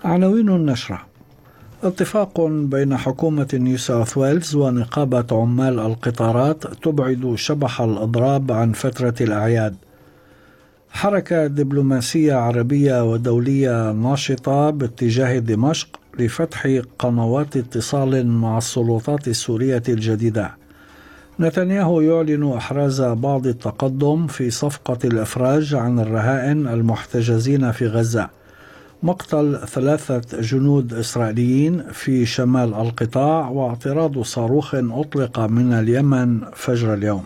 عناوين النشرة: اتفاق بين حكومة نيو ساوث ويلز ونقابة عمال القطارات تبعد شبح الأضراب عن فترة الأعياد. حركة دبلوماسية عربية ودولية ناشطة باتجاه دمشق لفتح قنوات اتصال مع السلطات السورية الجديدة. نتنياهو يعلن إحراز بعض التقدم في صفقة الإفراج عن الرهائن المحتجزين في غزة. مقتل 3 جنود إسرائيليين في شمال القطاع، واعتراض صاروخ أطلق من اليمن فجر اليوم.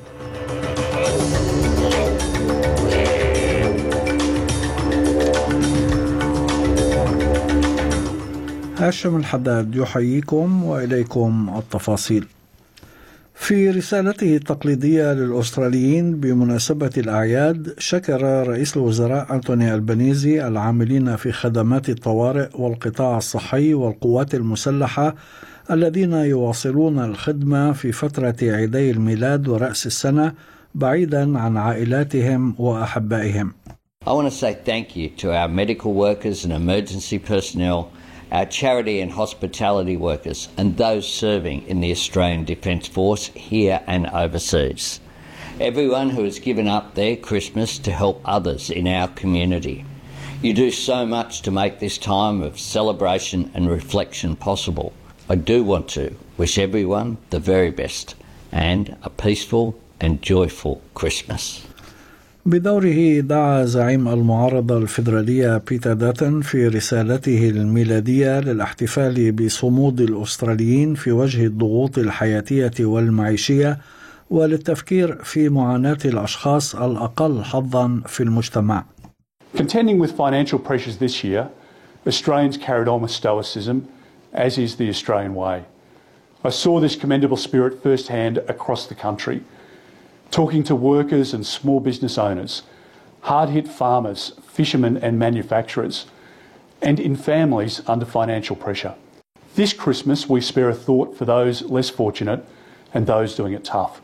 هاشم الحداد يحييكم وإليكم التفاصيل. في رسالته التقليدية للأستراليين بمناسبة الأعياد، شكر رئيس الوزراء أنتوني ألبانيزي العاملين في خدمات الطوارئ والقطاع الصحي والقوات المسلحة الذين يواصلون الخدمة في فترة عيدي الميلاد ورأس السنة بعيدا عن عائلاتهم وأحبائهم. I want to say thank you to our medical workers and emergency personnel, our charity and hospitality workers, and those serving in the Australian Defence Force here and overseas. Everyone who has given up their Christmas to help others in our community. You do so much to make this time of celebration and reflection possible. I do want to wish everyone the very best and a peaceful and joyful Christmas. بدوره دعا زعيم المعارضة الفيدرالية بيتر داتن في رسالته الميلادية للاحتفال بصمود الأستراليين في وجه الضغوط الحياتية والمعيشية وللتفكير في معاناة الأشخاص الأقل حظاً في المجتمع. Contending with financial pressures this year, Australians carried on with stoicism, as is the Australian way. I saw this commendable spirit firsthand across the country. Talking to workers and small business owners, hard-hit farmers, fishermen and manufacturers, and in families under financial pressure. This Christmas we spare a thought for those less fortunate and those doing it tough.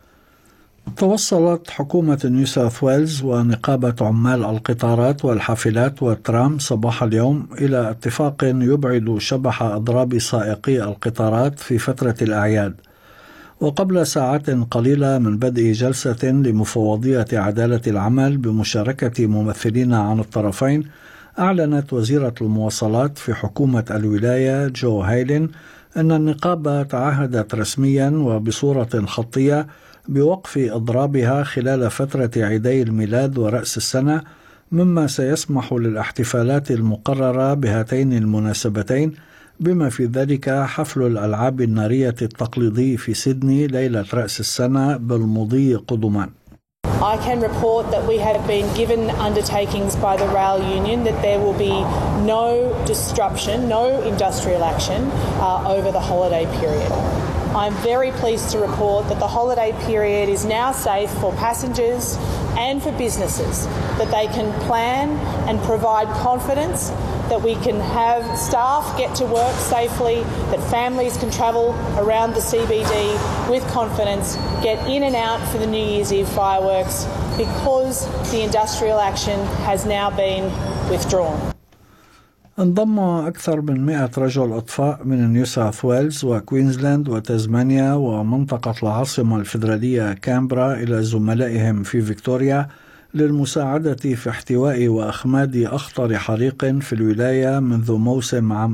توصلت حكومة نيو ساوث ويلز ونقابة عمال القطارات والحافلات والترام صباح اليوم إلى اتفاق يبعد شبح أضراب سائقي القطارات في فترة الأعياد. وقبل ساعات قليلة من بدء جلسة لمفوضية عدالة العمل بمشاركة ممثلين عن الطرفين، أعلنت وزيرة المواصلات في حكومة الولاية جو هايلين أن النقابة تعهدت رسميا وبصورة خطية بوقف إضرابها خلال فترة عيدي الميلاد ورأس السنة، مما سيسمح للاحتفالات المقررة بهاتين المناسبتين، بما في ذلك حفل الألعاب النارية التقليدي في سيدني ليلة رأس السنة بالمضي قدما. I can report that we have been given undertakings by the rail union that there will be no disruption, no industrial action over the holiday period. I'm very pleased to report that the holiday period is now safe for passengers and for businesses, that they can plan and provide confidence, that we can have staff get to work safely, that families can travel around the CBD with confidence, get in and out for the New Year's Eve fireworks, because the industrial action has now been withdrawn. انضم أكثر من 100 رجل إطفاء من نيو ساوث ويلز وكوينزلاند وتازمانيا ومنطقة العاصمة الفيدرالية كامبرا إلى زملائهم في فيكتوريا للمساعدة في احتواء وأخماد أخطر حريق في الولاية منذ موسم عام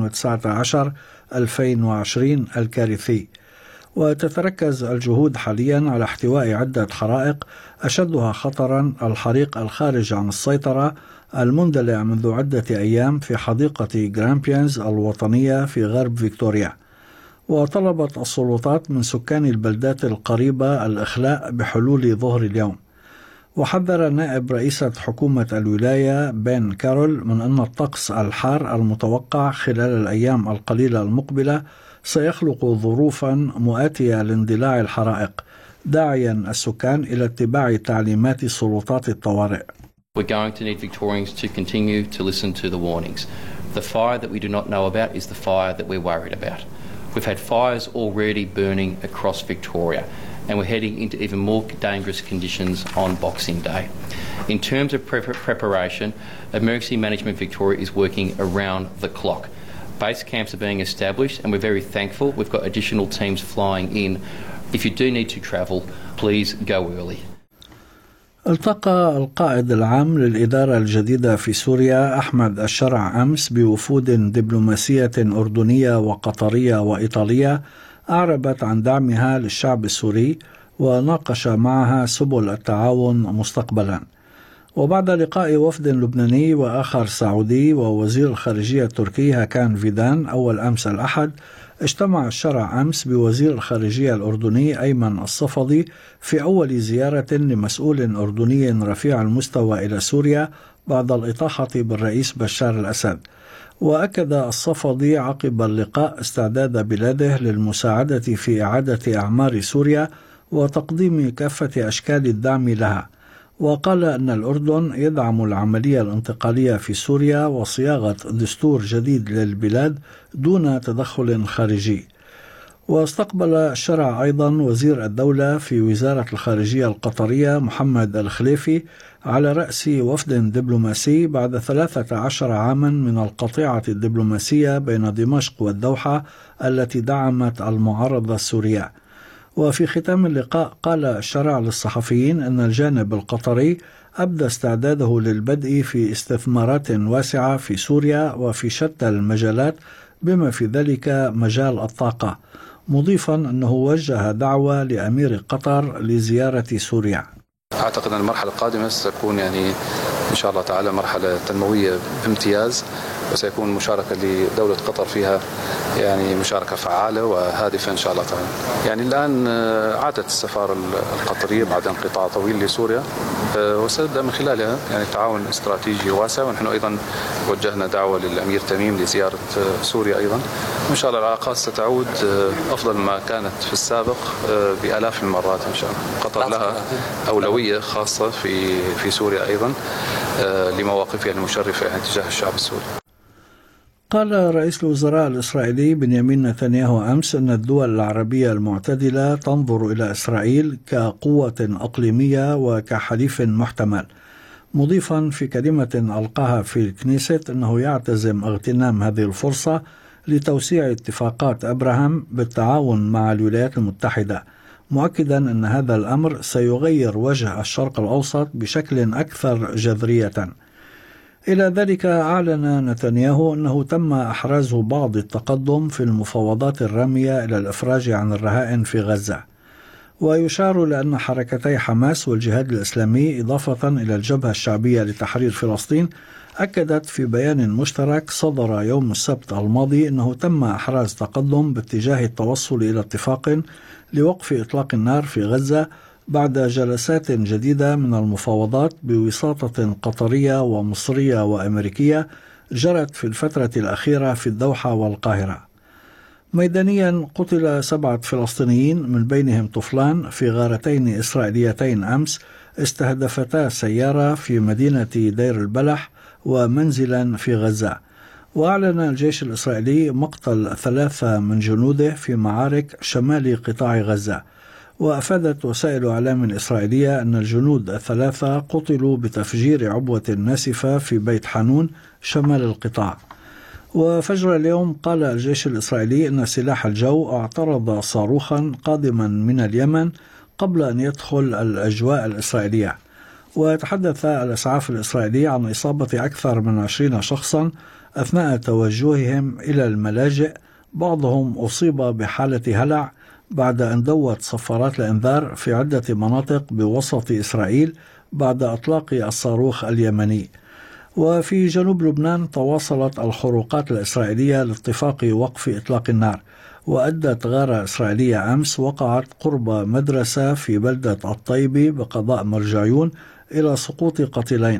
2019-2020 الكارثي. وتتركز الجهود حاليا على احتواء عدة حرائق، أشدها خطرا الحريق الخارج عن السيطرة المندلع منذ عدة أيام في حديقة جرامبيانز الوطنية في غرب فيكتوريا. وطلبت السلطات من سكان البلدات القريبة الإخلاء بحلول ظهر اليوم. وحذر نائب رئيسة حكومة الولاية بين كارول من أن الطقس الحار المتوقع خلال الأيام القليلة المقبلة سيخلق ظروفا مؤاتية لاندلاع الحرائق، داعيا السكان إلى اتباع تعليمات سلطات الطوارئ. We're going to need Victorians to continue to listen to the warnings. The fire that we do not know about is the fire that we're worried about. We've had fires already burning across Victoria, and we're heading into even more dangerous conditions on Boxing Day. In terms of preparation, Emergency Management Victoria is working around the clock. Base camps are being established and we're very thankful. We've got additional teams flying in. If you do need to travel, please go early. التقى القائد العام للإدارة الجديدة في سوريا أحمد الشرع أمس بوفود دبلوماسية أردنية وقطرية وإيطالية أعربت عن دعمها للشعب السوري وناقش معها سبل التعاون مستقبلا. وبعد لقاء وفد لبناني وآخر سعودي ووزير الخارجية التركي هاكان فيدان أول أمس الأحد، اجتمع الشرع أمس بوزير الخارجية الأردني أيمن الصفدي في أول زيارة لمسؤول أردني رفيع المستوى إلى سوريا بعد الإطاحة بالرئيس بشار الأسد. وأكد الصفدي عقب اللقاء استعداد بلاده للمساعدة في إعادة أعمار سوريا وتقديم كافة أشكال الدعم لها، وقال أن الأردن يدعم العملية الانتقالية في سوريا وصياغة دستور جديد للبلاد دون تدخل خارجي. واستقبل الشرع أيضا وزير الدولة في وزارة الخارجية القطرية محمد الخليفي على رأس وفد دبلوماسي بعد 13 عاما من القطيعة الدبلوماسية بين دمشق والدوحة التي دعمت المعارضة السورية. وفي ختام اللقاء قال الشرع للصحفيين أن الجانب القطري أبدى استعداده للبدء في استثمارات واسعة في سوريا وفي شتى المجالات بما في ذلك مجال الطاقة، مضيفا أنه وجه دعوة لأمير قطر لزيارة سوريا. أعتقد أن المرحلة القادمة ستكون إن شاء الله تعالى مرحلة تنموية بامتياز، وسيكون مشاركة لدولة قطر فيها مشاركة فعالة وهادفة إن شاء الله تعالى. الآن عادت السفارة القطرية بعد انقطاع طويل لسوريا، وسيبدأ من خلالها تعاون استراتيجي واسع، ونحن أيضا وجهنا دعوة للأمير تميم لزيارة سوريا أيضا، وإن شاء الله العلاقات ستعود أفضل ما كانت في السابق بآلاف المرات إن شاء الله. قطر لها أولوية خاصة في سوريا أيضا لمواقفها المشرفة تجاه الشعب السوري. قال رئيس الوزراء الإسرائيلي بنيامين نتنياهو أمس أن الدول العربية المعتدلة تنظر إلى إسرائيل كقوة إقليمية وكحليف محتمل، مضيفا في كلمة ألقاها في الكنيست أنه يعتزم اغتنام هذه الفرصة لتوسيع اتفاقات أبراهام بالتعاون مع الولايات المتحدة، مؤكدا أن هذا الأمر سيغير وجه الشرق الأوسط بشكل أكثر جذرية. إلى ذلك أعلن نتنياهو أنه تم إحراز بعض التقدم في المفاوضات الرامية إلى الإفراج عن الرهائن في غزة. ويشار لأن حركتي حماس والجهاد الإسلامي إضافة إلى الجبهة الشعبية لتحرير فلسطين أكدت في بيان مشترك صدر يوم السبت الماضي أنه تم إحراز تقدم باتجاه التوصل إلى اتفاق لوقف إطلاق النار في غزة بعد جلسات جديدة من المفاوضات بوساطة قطرية ومصرية وأمريكية جرت في الفترة الأخيرة في الدوحة والقاهرة. ميدانيا قتل 7 فلسطينيين من بينهم طفلان في غارتين إسرائيليتين أمس استهدفتا سيارة في مدينة دير البلح ومنزلا في غزة. وأعلن الجيش الإسرائيلي مقتل 3 من جنوده في معارك شمال قطاع غزة. وأفادت وسائل إعلام إسرائيلية أن الجنود 3 قتلوا بتفجير عبوة ناسفة في بيت حانون شمال القطاع. وفجر اليوم قال الجيش الإسرائيلي أن سلاح الجو اعترض صاروخا قادما من اليمن قبل أن يدخل الأجواء الإسرائيلية. وتحدث الإسعاف الإسرائيلي عن إصابة أكثر من 20 شخصا أثناء توجههم إلى الملاجئ، بعضهم أصيب بحالة هلع بعد أن دوت صفارات الإنذار في عدة مناطق بوسط إسرائيل بعد إطلاق الصاروخ اليمني. وفي جنوب لبنان تواصلت الخروقات الإسرائيلية لاتفاق وقف إطلاق النار، وأدت غارة إسرائيلية أمس وقعت قرب مدرسة في بلدة الطيبي بقضاء مرجعيون إلى سقوط قتيلين.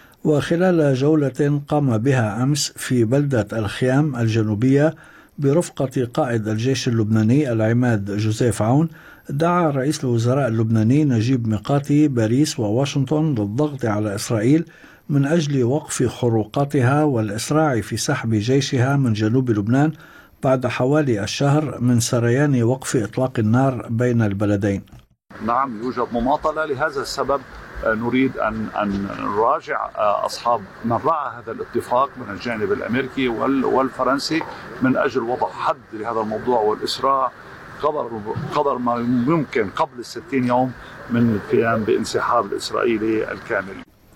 وخلال جولة قام بها أمس في بلدة الخيام الجنوبية برفقة قائد الجيش اللبناني العماد جوزيف عون، دعا رئيس الوزراء اللبناني نجيب ميقاتي باريس وواشنطن للضغط على إسرائيل من أجل وقف خروقاتها والإسراع في سحب جيشها من جنوب لبنان بعد حوالي الشهر من سريان وقف إطلاق النار بين البلدين. نعم يوجد مماطلة، لهذا السبب نريد أن نراجع أصحاب من رأى هذا الاتفاق من الجانب الأمريكي والفرنسي من أجل وضع حد لهذا الموضوع والإسراع قدر ما يمكن قبل 60 يوم من القيام بانسحاب الإسرائيلي الكامل.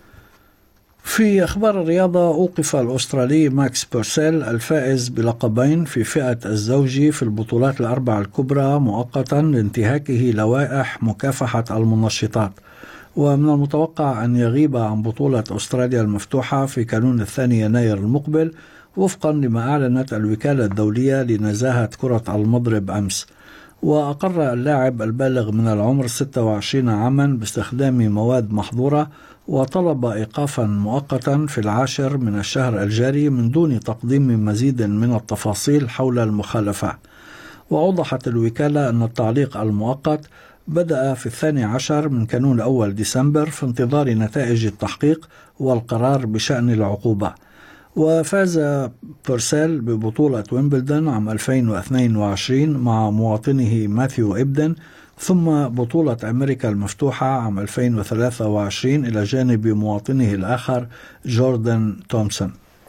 في أخبار الرياضة، أوقف الأسترالي ماكس بورسيل الفائز بلقبين في فئة الزوجي في البطولات الأربع الكبرى مؤقتا لانتهاكه لوائح مكافحة المنشطات، ومن المتوقع أن يغيب عن بطولة أستراليا المفتوحة في كانون 2 يناير المقبل وفقا لما أعلنت الوكالة الدولية لنزاهة كرة المضرب أمس. وأقر اللاعب البالغ من العمر 26 عاما باستخدام مواد محظورة، وطلب إيقافا مؤقتا في 10 من الشهر الجاري من دون تقديم مزيد من التفاصيل حول المخالفة. وأوضحت الوكالة أن التعليق المؤقت بدأ في 12 من كانون أول ديسمبر في انتظار نتائج التحقيق والقرار بشأن العقوبة. وفاز بورسيل ببطولة ويمبلدون عام 2022 مع مواطنه ماثيو إبدن، ثم بطولة أمريكا المفتوحة عام 2023 إلى جانب مواطنه الآخر جوردن تومسون.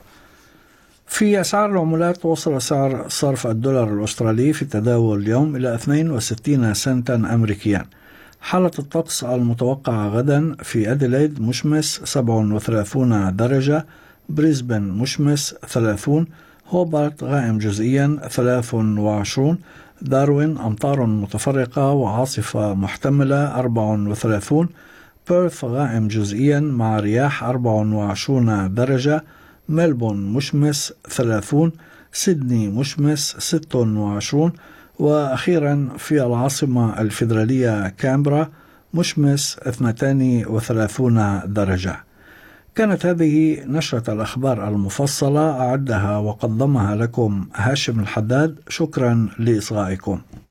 في أسعار العملات، وصل سعر صرف الدولار الأسترالي في التداول اليوم إلى 62 سنتا أمريكيا. حالة الطقس المتوقعة غدا: في أديلايد مشمس 37 درجة، بريسبن مشمس 30، هوبارت غائم جزئيا 23، داروين أمطار متفرقة وعاصفة محتملة 34، بيرث غائم جزئيا مع رياح 24 درجة، ملبون مشمس 30، سيدني مشمس 26، وأخيرا في العاصمة الفيدرالية كامبرا مشمس 32 درجة. كانت هذه نشرة الأخبار المفصلة، أعدها وقدمها لكم هاشم الحداد. شكرا لإصغائكم.